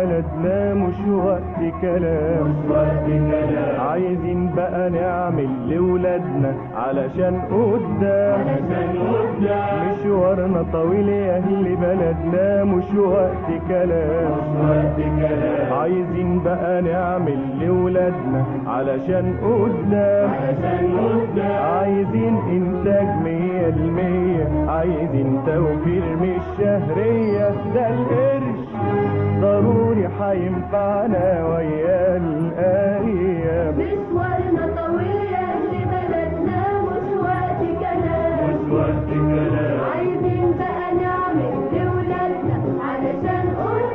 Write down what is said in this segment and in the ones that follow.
بلدنا مش وقت كلام، عايزين بقى نعمل لولادنا علشان قدام. مشوارنا طويل يا اهل بلدنا مش وقت كلام، عايزين بقى نعمل لولادنا علشان قدام. عايزين انتاج 100%، عايزين توفير مش شهرية. ده القرش ضروري هينفعنا ويا الايام. مشوارنا طويل يا اهل بلدنا مش وقت كلام، عايزين بقى نعمل لولادنا علشان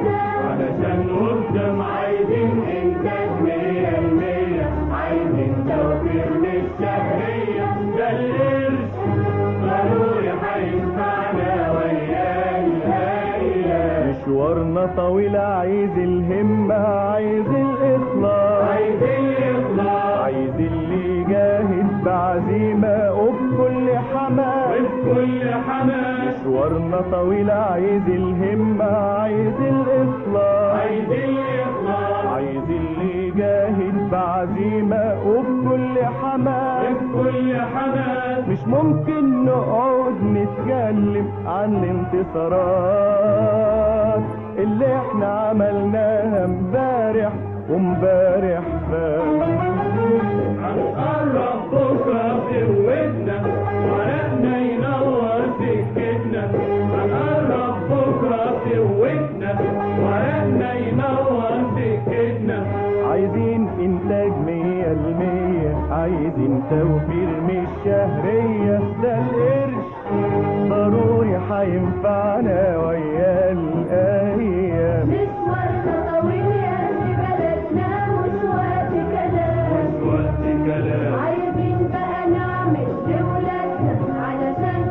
قدام. عايزين انتاج 100%، عايزين توفير مش شهرية. ده القرش ضروري هينفعنا ويا الايام. مشوارنا طويل عايز الهمة، عايز الإخلاص، عايز اللي يجاهد بعزيمة وبكل حماس. مشوارنا طويل عايز الهمة، عايز الإخلاص، عايز اللي يجاهد بعزيمة وبكل حماس. مش ممكن نقعد نتكلم عن الانتصارات اللي احنا عملناها امبارح وامبارح فات. هنقرب بكرة بقوتنا ورقنا ينور سكتنا. هنقرب بكرة بقوتنا ورقنا ينور سكتنا. عايزين انتاج 100%، عايزين توفير مش شهرية. ده القرش ضروري هينفعنا ويا الايام. مشوارنا طويل يا اهل بلدنا مش وقت كلام، عايزين بقى نعمل لولادنا علشان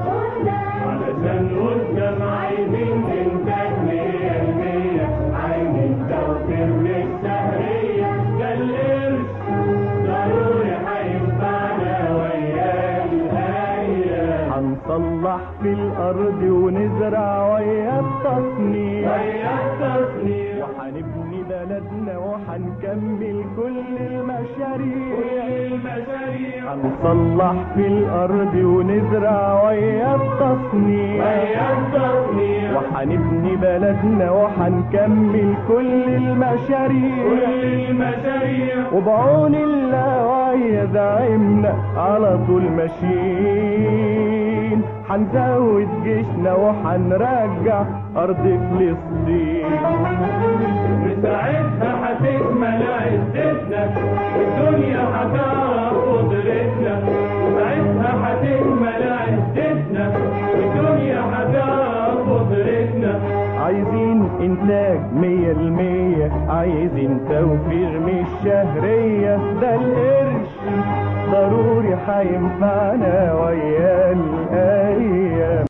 قدام. عايزين انتاج 100%، عايزين توفير مش شهرية. ده القرش ضروري هينفعنا ويا الايام. هنصلح في الارض ونزرع ويا التصنيع، وهنبني بلدنا وهنكمل كل المشاريع. هنصلح في الارض ونزرع ويا التصنيع، وهنبني بلدنا وهنكمل كل المشاريع. وبعون الله ويا زعيمنا على طول ماشيين. هنزود جيشنا وهنرجع ارض فلسطين. ساعتها هتكمل عزتنا والدنيا هتعرف قدرتنا. ساعتها هتكمل عزتنا والدنيا هتعرف قدرتنا. عايزين انتاج 100%، عايزين توفير مش شهرية. ده القرش ضروري هينفعنا ويا الايام.